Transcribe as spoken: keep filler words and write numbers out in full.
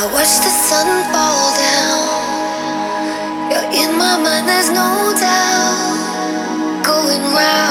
I watch the sun fall down. You're in my mind, there's no doubt. Going round.